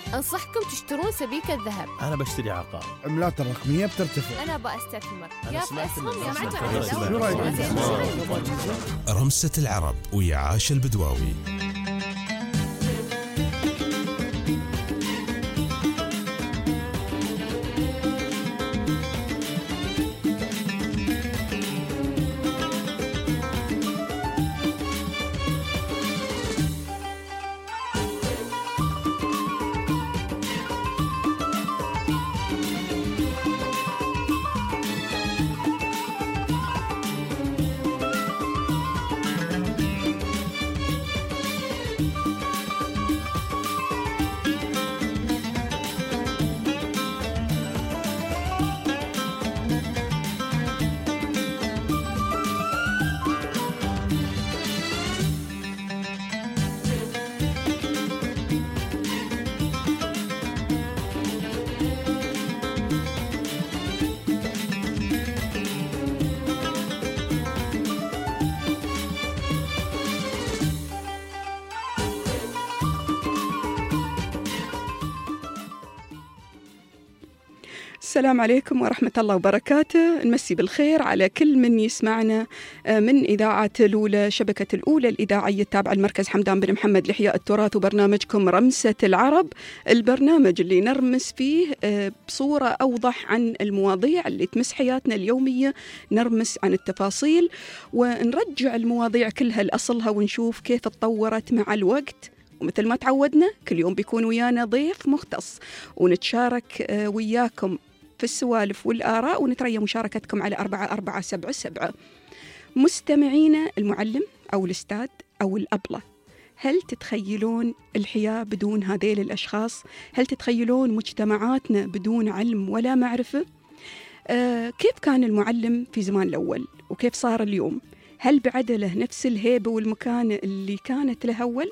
أنصحكم تشترون سبيكة ذهب. أنا بشتري عقار. عملات الرقمية بترتفع. أنا بأستثمر أنا يا سمعت في أسهم إن يا الأسهم. رمسة العرب ويا عاش البدواوي. السلام عليكم ورحمة الله وبركاته. نمسي بالخير على كل من يسمعنا من إذاعة الأولى، شبكة الأولى الإذاعية التابعة لمركز حمدان بن محمد لإحياء التراث، وبرنامجكم رمسة العرب، البرنامج اللي نرمس فيه بصورة أوضح عن المواضيع اللي تمس حياتنا اليومية، نرمس عن التفاصيل ونرجع المواضيع كلها لأصلها ونشوف كيف تطورت مع الوقت. ومثل ما تعودنا كل يوم بيكون ويانا ضيف مختص ونتشارك وياكم في السوالف والآراء ونتريا مشاركتكم على 4477. مستمعينا، المعلم أو الأستاذ أو الأبلة، هل تتخيلون الحياة بدون هذيل الأشخاص؟ هل تتخيلون مجتمعاتنا بدون علم ولا معرفة؟ كيف كان المعلم في زمان الأول وكيف صار اليوم؟ هل بعد له نفس الهيبة والمكانة اللي كانت له أول؟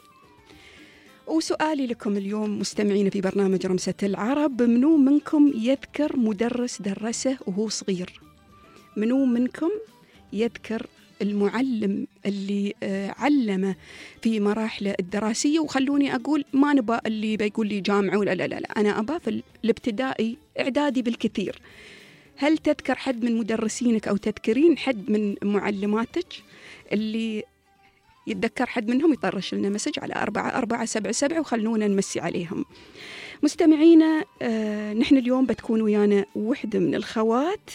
وسؤالي لكم اليوم مستمعين في برنامج رمسة العرب، منو منكم يذكر مدرس درسه وهو صغير؟ منو منكم يذكر المعلم اللي علمه في مراحله الدراسية؟ وخلوني أقول ما نبا اللي بيقول لي جامعة ولا لا، أنا أبا في الابتدائي إعدادي بالكثير. هل تذكر حد من مدرسينك أو تذكرين حد من معلماتك اللي يتذكر حد منهم؟ يطرش لنا مسج على 4477 وخلونا نمسي عليهم. مستمعينا، نحن اليوم بتكون ويانا وحدة من الخوات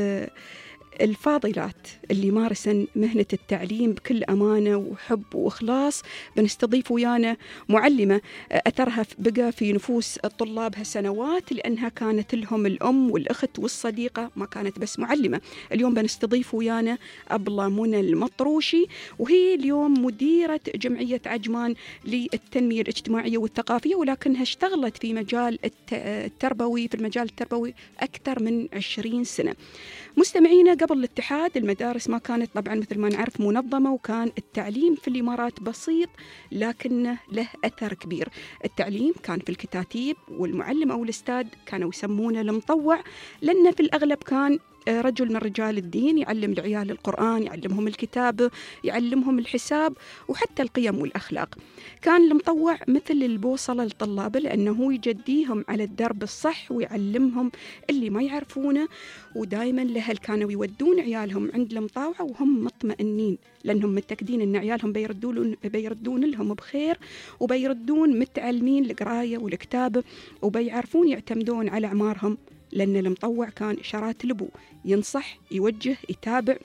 الفاضلات اللي مارسن مهنة التعليم بكل أمانة وحب وإخلاص. بنستضيف ويانا معلمة أثرها بقى في نفوس طلابها سنوات، لأنها كانت لهم الأم والأخت والصديقة، ما كانت بس معلمة. اليوم بنستضيف ويانا أبلة منى المطروشي، وهي اليوم مديرة جمعية عجمان للتنمية الاجتماعية والثقافية، ولكنها اشتغلت في مجال التربوي، في المجال التربوي أكثر من 20 سنة. مستمعينا، قبل الاتحاد المدارس ما كانت طبعا مثل ما نعرف منظمة، وكان التعليم في الإمارات بسيط لكنه له أثر كبير. التعليم كان في الكتاتيب، والمعلم أو الأستاذ كانوا يسمونه المطوع، لأنه في الأغلب كان رجل من رجال الدين يعلم العيال القرآن، يعلمهم الكتابة، يعلمهم الحساب وحتى القيم والأخلاق. كان المطوع مثل البوصلة لطلابه، لأنه يجديهم على الدرب الصح ويعلمهم اللي ما يعرفونه. ودائما الأهل كانوا يودون عيالهم عند المطاوعة وهم مطمئنين، لأنهم متأكدين أن عيالهم بيردون لهم بخير، وبيردون متعلمين القراية والكتابة، وبيعرفون يعتمدون على أعمارهم، لأن المطوع كان إشارات لبو، ينصح، يوجه، يتابع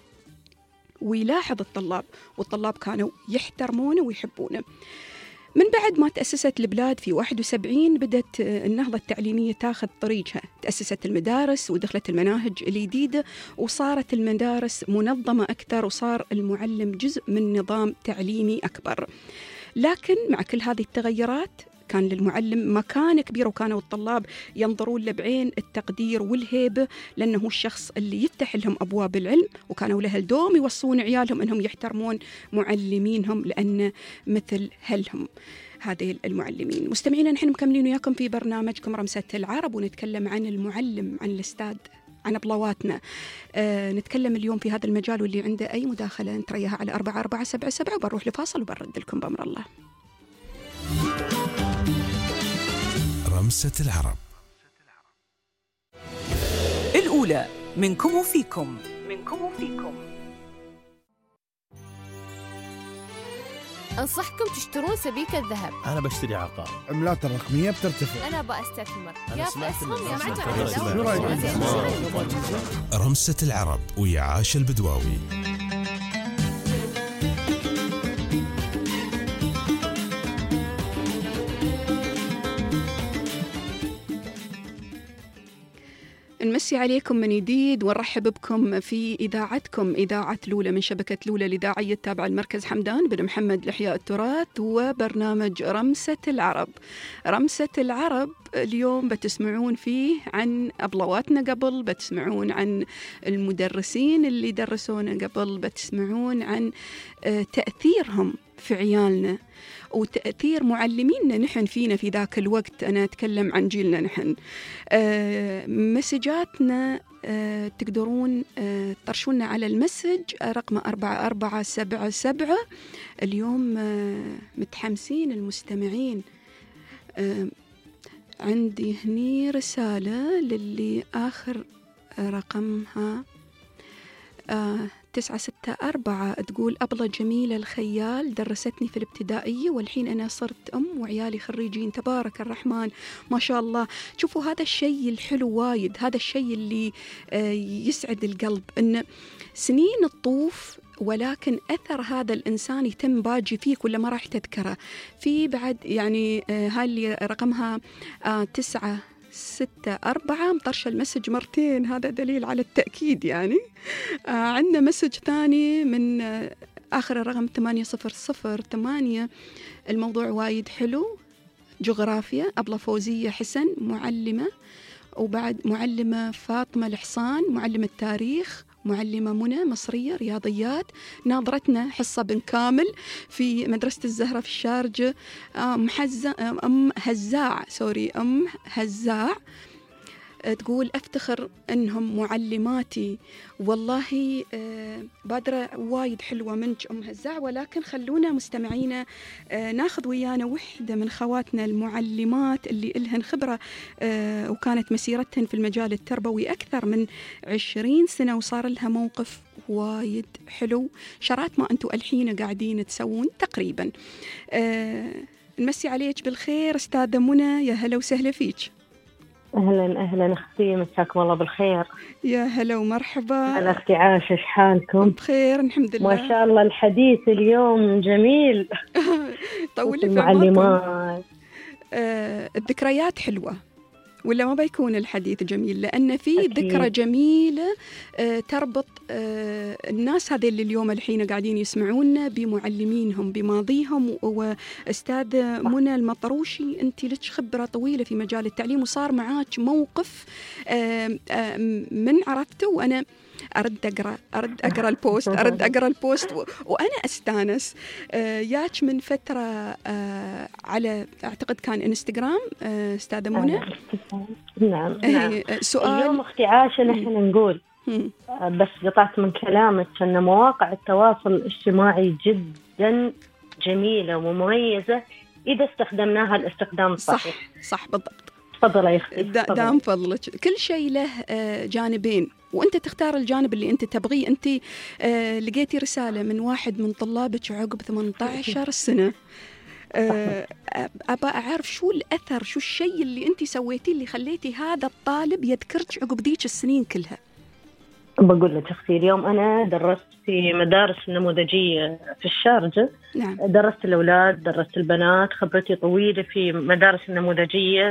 ويلاحظ الطلاب، والطلاب كانوا يحترمونه ويحبونه. من بعد ما تأسست البلاد في 71 بدأت النهضة التعليمية تاخذ طريقها، تأسست المدارس ودخلت المناهج الجديدة، وصارت المدارس منظمة أكثر، وصار المعلم جزء من نظام تعليمي أكبر. لكن مع كل هذه التغيرات كان للمعلم مكانة كبيرة، وكانوا الطلاب ينظرون له بعين التقدير والهيبة، لأنه الشخص اللي يفتح لهم أبواب العلم، وكانوا له الدوم يوصون عيالهم أنهم يحترمون معلمينهم لأن مثل هلهم هذه المعلمين. مستمعينا، نحن مكملين وياكم في برنامجكم رمسة العرب، ونتكلم عن المعلم، عن الأستاذ، عن أبلواتنا. نتكلم اليوم في هذا المجال، واللي عنده أي مداخلة نتريها على 4477، وبنروح لفاصل وبنرد لكم بأمر الله. رمسة العرب. الأولى منكم وفيكم. أنصحكم تشترون سبيكة ذهب. أنا بشتري عقار. عملات الرقمية بترتفع. أنا أستثمر. أنا يا في سمعت أسهم إن يا الناس معتمد. رمسة العرب ويا عاشا البدواوي. نمسي عليكم من جديد ونرحب بكم في إذاعتكم إذاعة لولة من شبكة لولة الإذاعية التابعة لمركز حمدان بن محمد لإحياء التراث وبرنامج رمسة العرب. رمسة العرب اليوم بتسمعون فيه عن أبلواتنا قبل، بتسمعون عن المدرسين اللي درسونا قبل، بتسمعون عن تأثيرهم في عيالنا وتأثير معلميننا نحن فينا في ذاك الوقت. أنا أتكلم عن جيلنا نحن. مسجاتنا تقدرون ترشونا على المسج رقم 4477. اليوم متحمسين المستمعين. عندي هني رسالة للي آخر رقمها 964 تقول: أبلة جميلة الخيال درستني في الابتدائية والحين أنا صرت أم وعيالي خريجين. تبارك الرحمن ما شاء الله. شوفوا هذا الشيء الحلو وايد، هذا الشيء اللي يسعد القلب، إن سنين الطوف ولكن أثر هذا الإنسان يتم باجي فيك ولا ما راح تذكره. في بعد يعني هاي اللي رقمها 964 مطرشة المسج مرتين، هذا دليل على التأكيد يعني. عندنا مسج ثاني من آخر الرقم 8008. الموضوع وايد حلو. جغرافيا أبلة فوزية حسن معلمة، وبعد معلمة فاطمة الحصان معلمة تاريخ، معلمة منى مصرية رياضيات، ناظرتنا حصة بالكامل في مدرسة الزهرة في الشارجة. أم هزاع تقول: أفتخر أنهم معلماتي. والله بادرة وايد حلوة منك أم هزاع، ولكن خلونا مستمعينا ناخذ ويانا وحدة من خواتنا المعلمات اللي إلهن خبرة وكانت مسيرتهن في المجال التربوي أكثر من 20 سنة وصار لها موقف وايد حلو، شرات ما أنتوا الحين قاعدين تسوون تقريبا. نمسي عليك بالخير أستاذة منى، يا هلا وسهلا فيك. أهلا أختي، مساكم الله بالخير. يا هلا ومرحبا. أنا أختي عاشة، إيش حالكم؟ بخير الحمد لله. ما شاء الله الحديث اليوم جميل. طولي في المعلمات. الذكريات حلوة ولا ما بيكون الحديث جميل؟ لأن في أكيد. ذكرى جميلة تربط الناس هذه اللي اليوم الحين قاعدين يسمعونا بمعلمينهم بماضيهم. وأستاذ منى المطروشي، أنت لك خبرة طويلة في مجال التعليم وصار معاك موقف من عرفته وأنا أرد أقرأ البوست وأنا أستانس. ياك من فترة على أعتقد كان إنستغرام أستاذة منى. نعم. سؤال اليوم أختي عاشة نحن نقول بس قطعت من كلامك أن مواقع التواصل الاجتماعي جدا جميلة ومميزة إذا استخدمناها الاستخدام الصحيح. صح بالضبط. تفضلي يا أختي. دام فضلك، كل شيء له جانبين وأنت تختار الجانب اللي أنت تبغيه. أنت لقيتي رسالة من واحد من طلابك عقب 18 سنة. أبا أعرف شو الأثر، شو الشيء اللي أنت سويتيه اللي خليتي هذا الطالب يذكرك عقب ذيك السنين كلها. بقول لك أختي، اليوم أنا درست في مدارس النموذجية في الشارجة. نعم. درست الأولاد، درست البنات، خبرتي طويلة في مدارس النموذجية.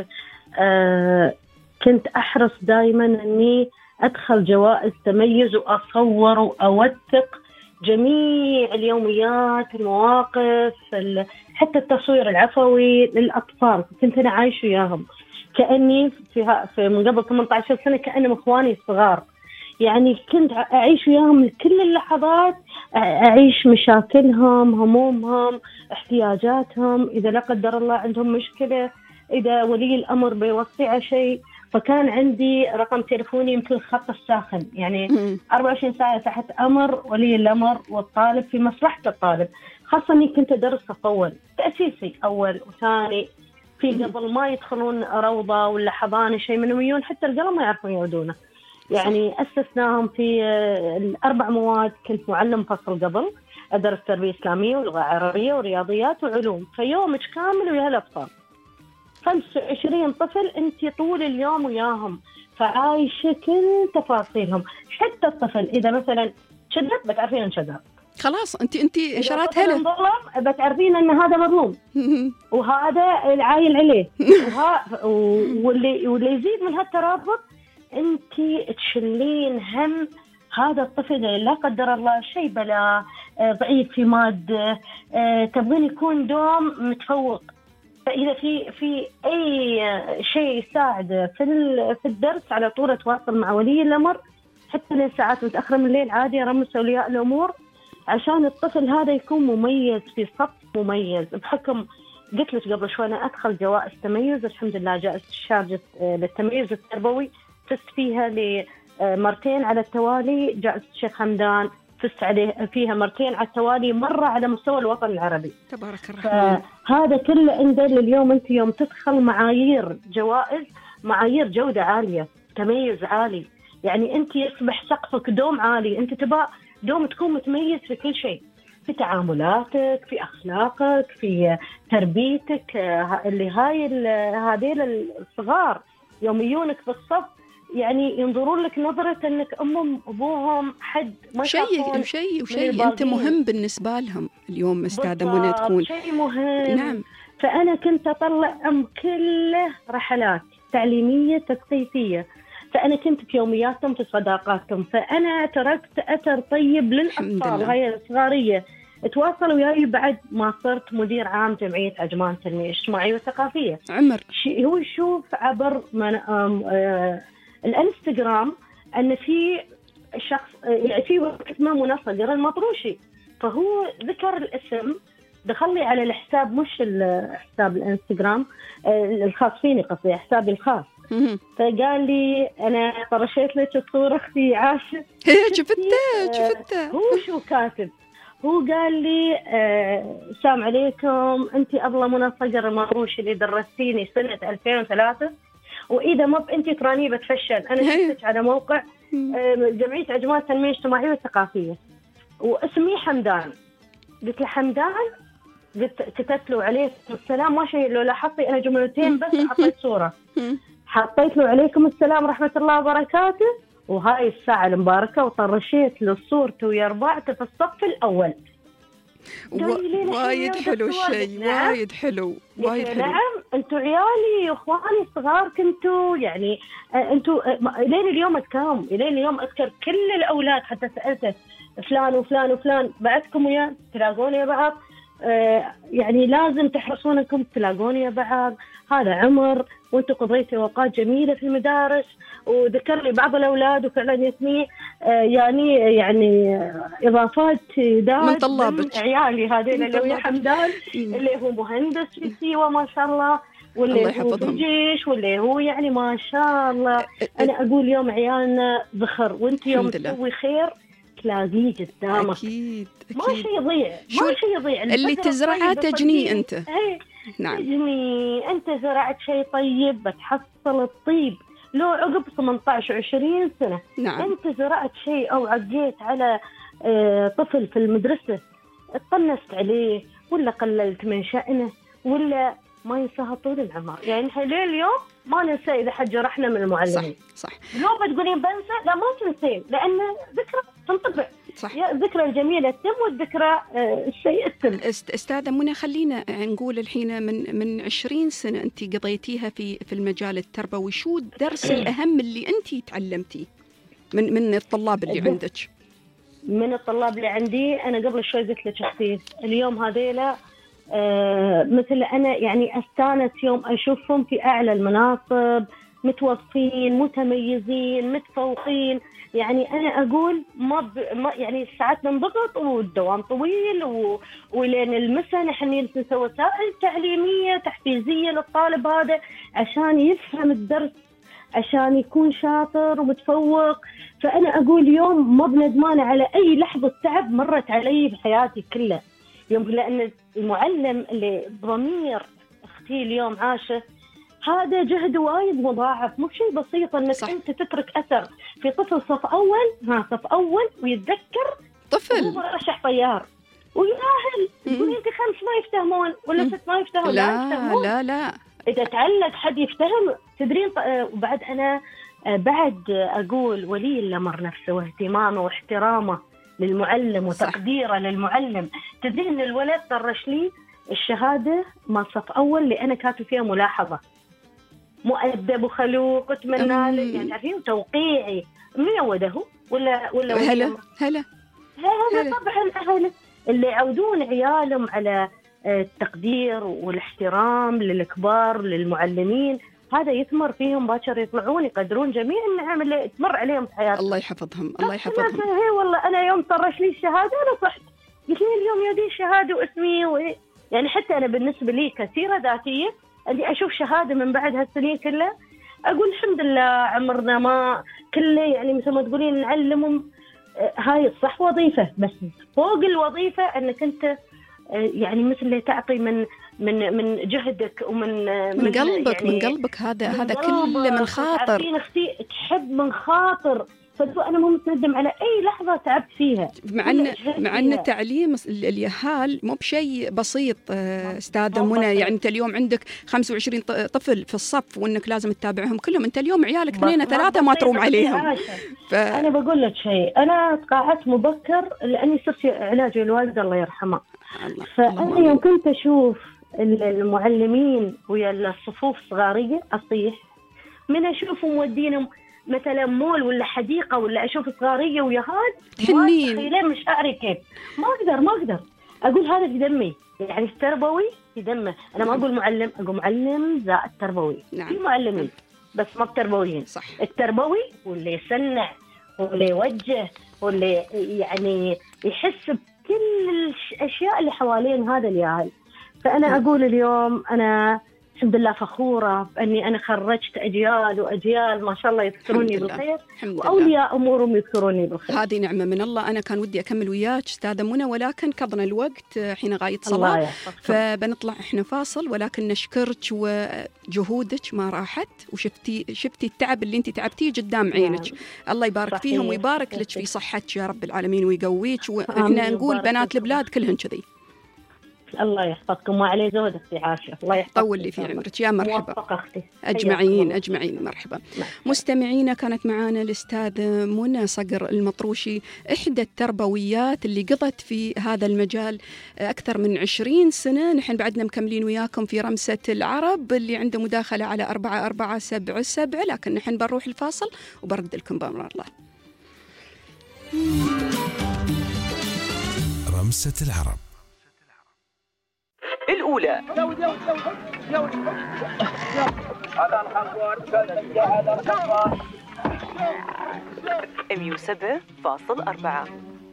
كنت أحرص دائما أني أدخل جوائز تميز وأصور وأوثق جميع اليوميات، المواقف، حتى التصوير العفوي للأطفال. كنت أنا عايش وياهم كأني في من قبل 18 سنة كأنهم إخواني الصغار. يعني كنت أعيش وياهم كل اللحظات، أعيش مشاكلهم، همومهم، احتياجاتهم، إذا لا قدر الله عندهم مشكلة، إذا ولي الأمر بيوصي شيء. فكان عندي رقم تليفوني مثل الخط الساخن، يعني 24 ساعة تحت أمر ولي الأمر والطالب في مصلحة الطالب. خاصة أني كنت أدرس أول تأسيسي أول وثاني، في قبل ما يدخلون روضة ولا حضانة شيء منهم يجون حتى القلم ما يعرفون يعودونه. يعني أسسناهم في 4 مواد. كنت معلم فصل قبل، أدرس تربية إسلامية ولغة عربية ورياضيات وعلوم، فيومك كامل ويا هالأطفال 25 طفل أنت طول اليوم وياهم، فعايشة كل تفاصيلهم. حتى الطفل إذا مثلا شدت بتعرفين إن شدت، خلاص انت اشارات هلا بتعرفين ان هذا مظلوم وهذا العايل عليه واللي يزيد من هالترابط انت تشلين هم هذا الطفل لا قدر الله شيء بلا ضعيف في ماده، تبغين يكون دوم متفوق. فاذا في اي شيء يساعد في الدرس على طول اتواصل مع ولي الامر حتى لساعات متاخره من الليل عادي ارمس اولياء الامور عشان الطفل هذا يكون مميز في صف مميز. بحكم قلت لك قبل شوي أنا أدخل جوائز تميز، الحمد لله جائزة الشارجة للتميز التربوي فزت فيها مرتين على التوالي، جائزة الشيخ حمدان فزت فيها مرتين على التوالي، مرة على مستوى الوطن العربي. تبارك الرحمن. فهذا كله إن دل اليوم أنت يوم تدخل معايير جوائز، معايير جودة عالية، تميز عالي، يعني أنت يصبح سقفك دوم عالي، أنت تبقى دوم تكون متميز في كل شيء، في تعاملاتك، في أخلاقك، في تربيتك. اللي هذيل الصغار يوم يجونك في الصف يعني ينظرون لك نظرة أنك أمهم أبوهم حد ما شيء أنت مهم بالنسبة لهم اليوم أستاذة منى تكون شيء مهم. نعم. فأنا كنت أطلع كله رحلات تعليمية تثقيفية، فأنا كنت في يومياتهم في صداقاتهم، فأنا تركت أثر طيب للأطفال هاي الصغارية. تواصلوا وياي بعد ما صرت مدير عام جمعية عجمان التنمية الاجتماعية والثقافية. عمر هو يشوف عبر الانستغرام أن في شخص يعني في وقت اسمه منصقر المطروشي، فهو ذكر الاسم، دخل لي على الحساب مش الحساب الانستغرام الخاص فيني، قصدي حسابي الخاص. فقال لي أنا طرشيت لك صورة أختي عاشة. شفتها هو شو كاتب؟ هو قال لي السلام عليكم، أنت أبلة منى صقر المطروشي اللي درستيني سنة 2003، وإذا ما أنت تراني بتفشل. أنا شفتك على موقع جمعية عجمان التنمية الاجتماعية والثقافية واسمي حمدان. قلت له حمدان؟ قلت كتبت له عليه السلام، ما شيء لو لاحظتي أنا جملتين بس حطيت صورة، حطيت له عليكم السلام ورحمة الله وبركاته وهاي الساعة المباركة، وطرشيت له صورته ويا ربعته في الصف الأول. وايد حلو الشيء، وايد حلو وايد حلو. نعم أنتوا عيالي وإخواني الصغار كنتوا يعني أنتوا لين اليوم أتكلم، لين اليوم أذكر كل الأولاد حتى سألته فلان وفلان وفلان بعدكم ويا تلاقون يا بعض، يعني لازم تحرصون انكم تلاقون يا بعض، هذا عمر وانتم قضيتوا اوقات جميله في المدارس. وذكر لي بعض الاولاد وفعلا يسمي يعني اضافات من طلابك عيالي هذين اللي هو حمدان اللي هو مهندس في سيوة ما شاء الله، واللي هو بالجيش، واللي هو يعني ما شاء الله. انا اقول يوم عيالنا ذخر، وانت يوم تسوي خير تلاقيه قدامك. أكيد. ما شيء يضيع، ما شيء يضيع. اللي تزرعه تجني أنت. نعم. تجني أنت، زرعت شيء طيب بتحصل الطيب لو عقب 18 20 سنة. نعم. أنت زرعت شيء أو عقيت على طفل في المدرسة طنست عليه ولا قللت من شأنه ولا ما ينساها طول العمر. يعني ليه اليوم ما ننسى إذا حد جرحنا من المعلمين. صح. لو بتقولين بنسى، لا ما تنسين، لأن ذكرى تنطبع. صح. الذكرى الجميلة تتم والذكرى السيئة تتم. أستاذة منى خلينا نقول الحين من 20 سنة أنت قضيتيها في المجال التربوي، شو الدرس الأهم اللي أنت تعلمتيه من الطلاب اللي عندك؟ من الطلاب اللي عندي أنا قبل شوي قلت لك أختي اليوم هذيلا مثل أنا يعني أستانس يوم أشوفهم في أعلى المناصب، متوظفين متميزين متفوقين. يعني أنا أقول ما يعني ساعات نضغط والدوام طويل ولين المسا نحن نسوي وسائل تعليمية تحفيزية للطالب هذا عشان يفهم الدرس، عشان يكون شاطر ومتفوق. فأنا أقول يوم ما بندمان على أي لحظة تعب مرت علي بحياتي كلها يوم، لأن المعلم اللي بضمير هي اليوم عاشه، هذا جهد وايد مضاعف، مو شيء بسيط انك صح. انت تترك اثر في طفل صف اول ويتذكر طفل هو رشح طيار وياهل. تقول انت 5 ما يفتهمون ولا 6 ما يفتهمون؟ لا اذا تعلق حد يفتهم. تدرين وبعد انا بعد اقول ولي الامر نفسه واهتمامه واحترامه للمعلم وتقديره للمعلم. تدرين ان الولد طرش لي الشهاده مال صف اول اللي انا كاتب فيها ملاحظه مؤدب وخلوق واتمنى له، يعني تعرفين توقيعي. من يوده ولا هلا طبعا الاهل اللي يعودون عيالهم على التقدير والاحترام للكبار للمعلمين، هذا يثمر فيهم باكر، يطلعون يقدرون جميع النعم اللي تمر عليهم في حياتهم. الله يحفظهم الله يحفظهم. هي والله انا يوم طرش لي الشهاده انا صحت قلت لي اليوم يدي شهاده واسمي يعني حتى انا بالنسبه لي كثيره ذاتيه اني اشوف شهاده من بعد هالسنين كلها اقول الحمد لله عمرنا ما كله، يعني مثل ما تقولين نعلمهم. هاي الصح وظيفه، بس فوق الوظيفه انك انت يعني مثل اللي تعطي من جهدك ومن قلبك، يعني من قلبك. هذا كله من خاطر. عارفين اختي تحب من خاطر، فأنا مو متندم على أي لحظة تعبت فيها. مع أن تعليم اليهال مو بشيء بسيط أستاذة منى. يعني أنت اليوم عندك 25 طفل في الصف وأنك لازم تتابعهم كلهم. أنت اليوم عيالك 2 3 ما تروم عليهم. أنا بقول لك شيء، أنا تقاعدت مبكر لأني صرت علاج الوالدة الله يرحمها. فأنا يوم كنت أشوف المعلمين ويا الصفوف صغارية أصيح من أشوفهم مودينهم مثلا مول ولا حديقة ولا أشوف صغارية ويهاد تحنين تخيلين مشاعري كيف. ما أقدر أقول هذا في دمي، يعني التربوي في دمه. أنا ما أقول معلم، أقول معلم زائد تربوي. نعم. في معلمين بس ما بتربويين. صح. التربوي واللي يسنع واللي يوجه واللي يعني يحس بكل الأشياء اللي حوالين هذا الياهل. فأنا أقول اليوم أنا الحمد لله فخورة بأني أنا خرجت أجيال وأجيال ما شاء الله يذكروني بالخير، وأولياء أمورهم يذكروني بالخير. هذه نعمة من الله. أنا كان ودي أكمل وياك أستاذة منى، ولكن قضنا الوقت حين غاية صلاة، فبنطلع إحنا فاصل. ولكن نشكرك وجهودك ما راحت، وشفتي التعب اللي أنت تعبتيه قدام عينك. الله يبارك صحيح. فيهم ويبارك لك في صحتك يا رب العالمين ويقويك. وإحنا نقول بنات البلاد كلهن كذي. الله يحفظكم وعليه زود اختي عاشة. الله يحفظك. طول لي في عمرك يا مرحبا. أختي. أجمعين مرحبا. مستمعينا، كانت معنا الأستاذة منى صقر المطروشي، إحدى التربويات اللي قضت في هذا المجال أكثر من 20 سنة. نحن بعدنا مكملين وياكم في رمسة العرب اللي عنده مداخلة على 4477، لكن نحن بنروح الفاصل وبرد لكم بأمر الله. رمسة العرب الأولى. 107.4.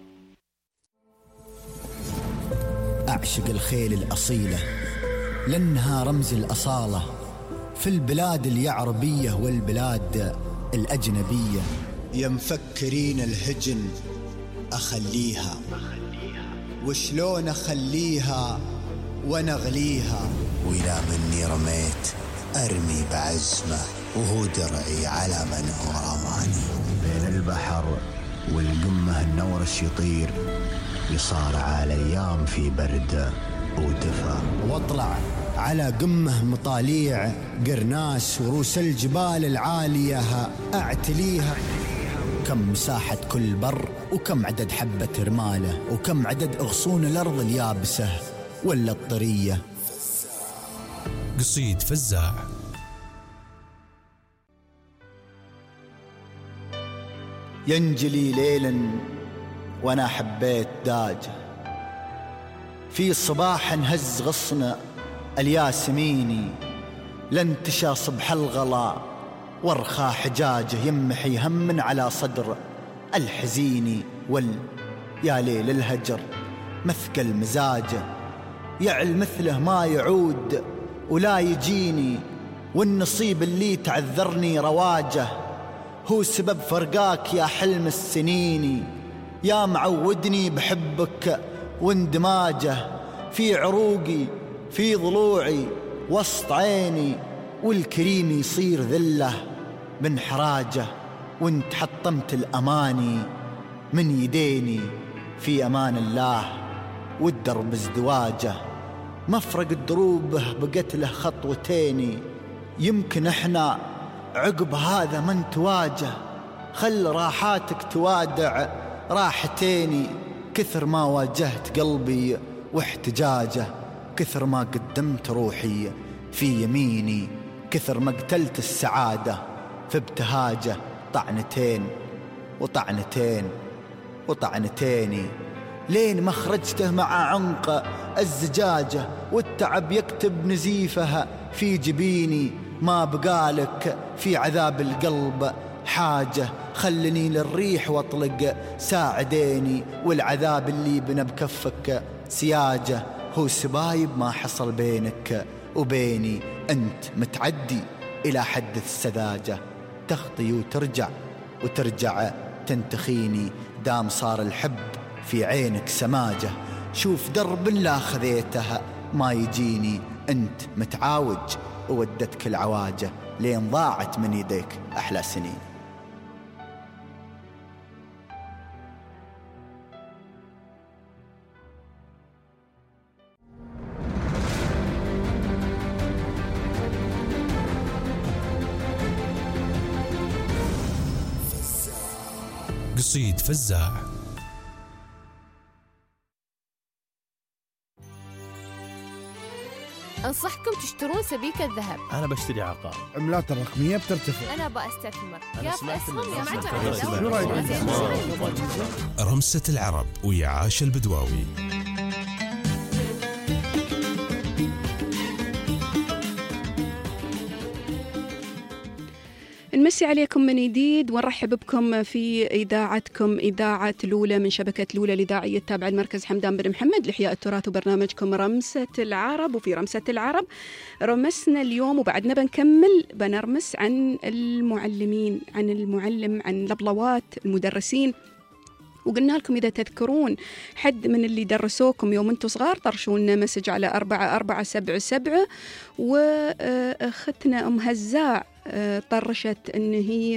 أعشق الخيل الأصيلة لأنها رمز الأصالة في البلاد اليعربية والبلاد الأجنبية. يا مفكرين الهجن أخليها، وشلون أخليها ونغليها، وإذا مني رميت أرمي بعزمه، وهو درعي على من هو رماني. بين البحر والقمة النورش يطير، يصارع الأيام في برد ودفا، واطلع على قمة مطاليع قرناس وروس الجبال العالية أعتليها. كم مساحة كل بر، وكم عدد حبة رماله، وكم عدد أغصون الأرض اليابسة ولا الطرية. قصيد فزاع. ينجلي ليلا وانا حبيت داجه، في صباح هز غصن الياسميني، لانتشى صبح الغلا وارخى حجاجه، يمحي هم على صدر الحزيني. يا ليل الهجر مثقل مزاجه، يعل مثله ما يعود ولا يجيني، والنصيب اللي تعذرني رواجه، هو سبب فرقاك يا حلم السنين. يا معودني بحبك واندماجه، في عروقي في ضلوعي وسط عيني، والكريم يصير ذله بانحراجه، وانت حطمت الأماني من يديني في أمان الله، والدرب ازدواجه مفرق دروبه بقت له خطوتين. يمكن احنا عقب هذا من تواجه، خل راحاتك توادع راحتيني. كثر ما واجهت قلبي واحتجاجه، كثر ما قدمت روحي في يميني، كثر ما قتلت السعادة في ابتهاجه. طعنتين وطعنتين وطعنتين، لين ما خرجته مع عنق الزجاجة، والتعب يكتب نزيفها في جبيني. ما بقالك في عذاب القلب حاجة، خلني للريح واطلق ساعديني، والعذاب اللي بنى بكفك سياجة. هو سبايب ما حصل بينك وبيني، أنت متعدي إلى حد السذاجة. تخطي وترجع وترجع تنتخيني، دام صار الحب في عينك سماجة. شوف درب لا خذيتها ما يجيني، أنت متعاوج وودتك العواجة، لين ضاعت من يديك أحلى سنين. قصيد فزاع. أنصحكم تشترون سبيكة ذهب. أنا بشتري عقار. عملات الرقمية بترتفع. أنا أستثمر. أنا يا سمعت أسهم يا شو رأيك؟ رمسة العرب ويا عاش البدواوي. نمسي عليكم من جديد ونرحب بكم في إذاعتكم إذاعة لولة من شبكة لولة الإذاعية التابعة لمركز حمدان بن محمد لإحياء التراث، وبرنامجكم رمسة العرب. وفي رمسة العرب رمسنا اليوم وبعدنا بنكمل بنرمس عن المعلمين، عن المعلم، عن الأبلوات، المدرسين. وقلنا لكم إذا تذكرون حد من اللي درسوكم يوم أنتم صغار طرشونا مسج على 4477. وأختنا أم هزاع طرشت أن هي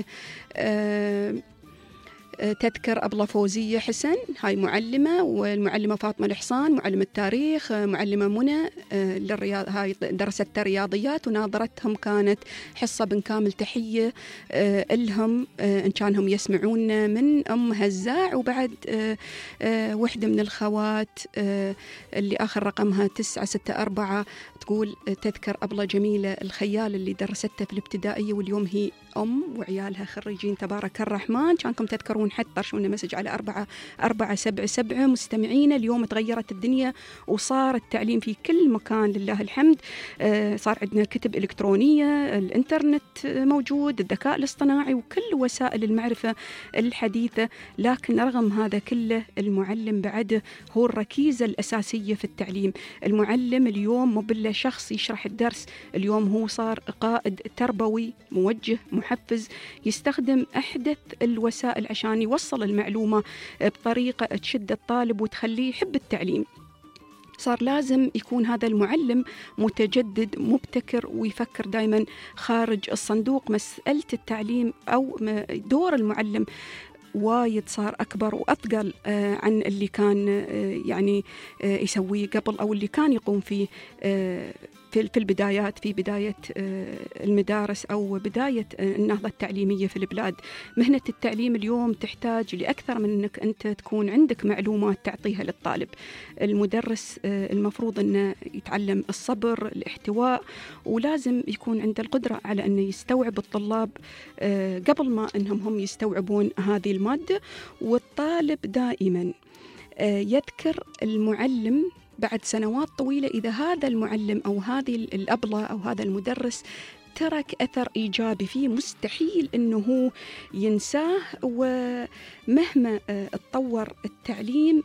تذكر أبلة فوزية حسن، هاي معلمة، والمعلمة فاطمة الحصان معلمة تاريخ، معلمة منى هاي درست الرياضيات وناظرتهم كانت حصة بن كامل. تحية لهم إن كانهم يسمعون من أم هزاع. وبعد وحدة من الخوات اللي آخر رقمها 964 تقول تذكر أبلة جميلة الخيال اللي درستها في الابتدائية واليوم هي أم وعيالها خريجين تبارك الرحمن. كانكم تذكرون حتى طرشونا مسج على 4477. مستمعين اليوم تغيرت الدنيا وصار التعليم في كل مكان لله الحمد. صار عندنا كتب إلكترونية، الإنترنت موجود، الذكاء الاصطناعي وكل وسائل المعرفة الحديثة. لكن رغم هذا كله المعلم بعد هو الركيزة الأساسية في التعليم. المعلم اليوم مو بالله شخص يشرح الدرس، اليوم هو صار قائد تربوي، موجه، محفز، يستخدم أحدث الوسائل عشان يوصل المعلومة بطريقة تشد الطالب وتخليه يحب التعليم. صار لازم يكون هذا المعلم متجدد مبتكر ويفكر دائما خارج الصندوق. مسألة التعليم أو دور المعلم وايد صار أكبر وأثقل عن اللي كان يعني يسويه قبل أو اللي كان يقوم فيه في البدايات، في بداية المدارس أو بداية النهضة التعليمية في البلاد. مهنة التعليم اليوم تحتاج لأكثر من أنك أنت تكون عندك معلومات تعطيها للطالب. المدرس المفروض أنه يتعلم الصبر، الاحتواء، ولازم يكون عنده القدرة على أنه يستوعب الطلاب قبل ما أنهم هم يستوعبون هذه المادة. والطالب دائما يذكر المعلم بعد سنوات طويلة إذا هذا المعلم أو هذه الأبلة أو هذا المدرس ترك أثر إيجابي فيه، مستحيل أنه هو ينساه. ومهما اتطور التعليم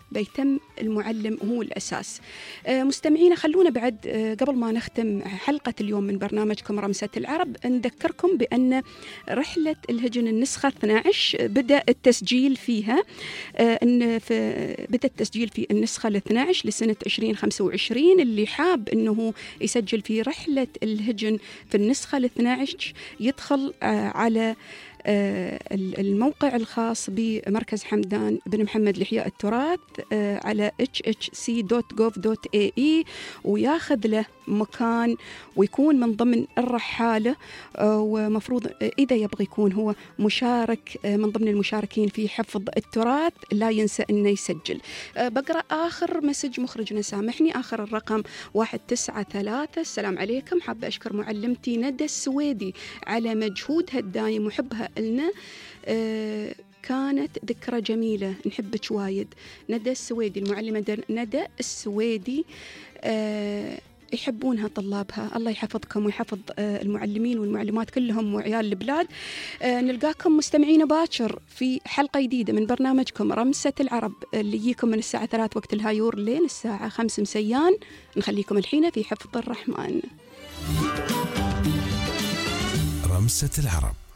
بيتم المعلم هو الأساس. مستمعينا خلونا بعد قبل ما نختم حلقة اليوم من برنامجكم رمسة العرب نذكركم بأن رحلة الهجن النسخة 12 بدأ التسجيل فيها بدأ التسجيل في النسخة 12 لسنة 2025. اللي حاب أنه يسجل في رحلة الهجن في النسخة 12 يدخل على الموقع الخاص بمركز حمدان بن محمد لإحياء التراث على hhc.gov.ae وياخذ له مكان ويكون من ضمن الرحالة، ومفروض إذا يبغى يكون هو مشارك من ضمن المشاركين في حفظ التراث لا ينسى أنه يسجل. بقرأ آخر مسج مخرجنا سامحني، آخر الرقم 193. السلام عليكم، حابة أشكر معلمتي ندى السويدي على مجهودها الدايم وحبها لنا، كانت ذكرى جميلة نحبك وايد. ندى السويدي، المعلمة ندى السويدي يحبونها طلابها، الله يحفظكم ويحفظ المعلمين والمعلمات كلهم وعيال البلاد. نلقاكم مستمعين باكر في حلقة جديدة من برنامجكم رمسة العرب اللي يجيكم من الساعة 3 وقت الهايور لين الساعة 5 مسيان. نخليكم الحين في حفظ الرحمن. رمسة العرب.